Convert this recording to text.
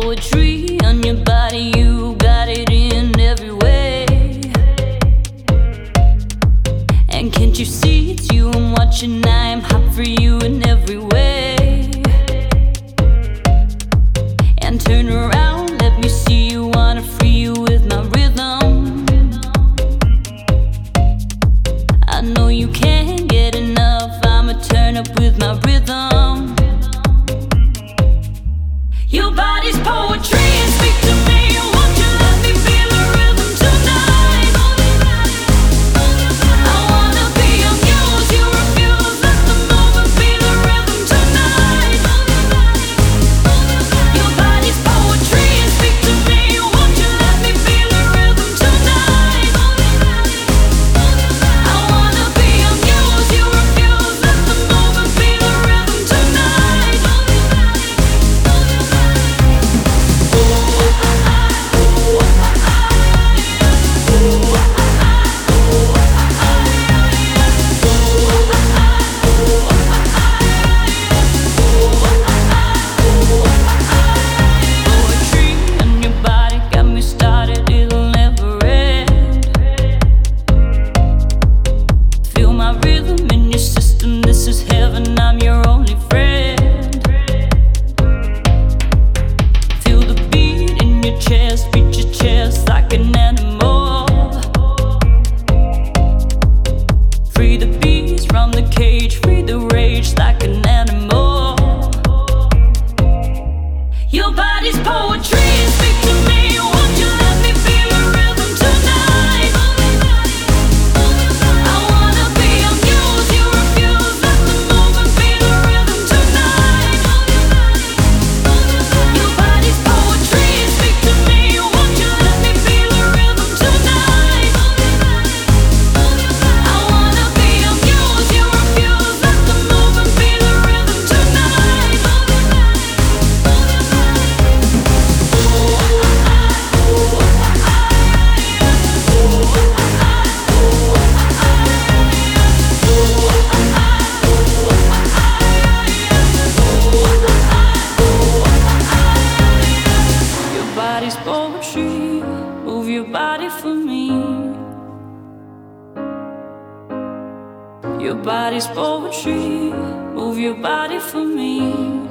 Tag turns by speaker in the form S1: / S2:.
S1: poetry on your body, you got it in every way. And can't you see it's you I'm watching? I am hot for you in every way. And turn around, let me see you, wanna free you with my rhythm. I know you can't get enough, I'ma turn up with my rhythm. Your body's poetry, and speak to me. Won't you let me feel the rhythm tonight? I wanna be amused, you refuse. Let the moment be the rhythm tonight. Your body's poetry, and speak to me. Won't you let me feel the rhythm tonight? I wanna be amused, you refuse. Let the moment be the rhythm tonight. Poetry in your body got me started, it'll never end. Feel my rhythm in your system, this is heaven, I'm your only friend. Feel the beat in your chest, beat your chest like an animal. Free the beast from the cage, free the rage like an animal. Your body's poetry, and speak to me. Won't you let me feel the rhythm tonight? I wanna be amused, you refuse. Let the moment be the rhythm tonight. Your body's poetry, and speak to me. Won't you let me feel the rhythm tonight? I wanna be amused, you refuse. Let the moment be the rhythm tonight. Your body's poetry, move your body for me. Your body's poetry, move your body for me.